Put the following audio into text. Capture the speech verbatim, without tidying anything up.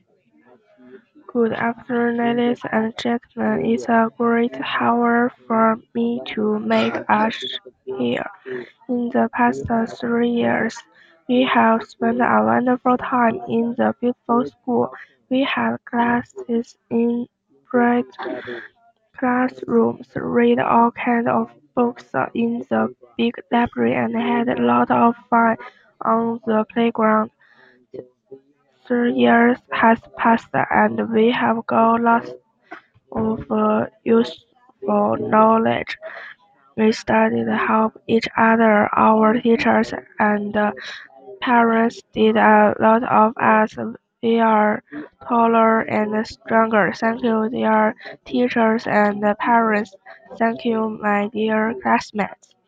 Good afternoon, ladies and gentlemen. It's a great honor for me to meet us here. In the past three years, we have spent a wonderful time in the beautiful school. We had classes in bright classrooms, read all kinds of books in the big library, and had a lot of fun on the playground. Three years has passed, and we have got lots of uh, useful knowledge. We studied help each other. Our teachers and uh, parents did a lot of us. We are taller and stronger. Thank you, dear teachers and parents. Thank you, my dear classmates.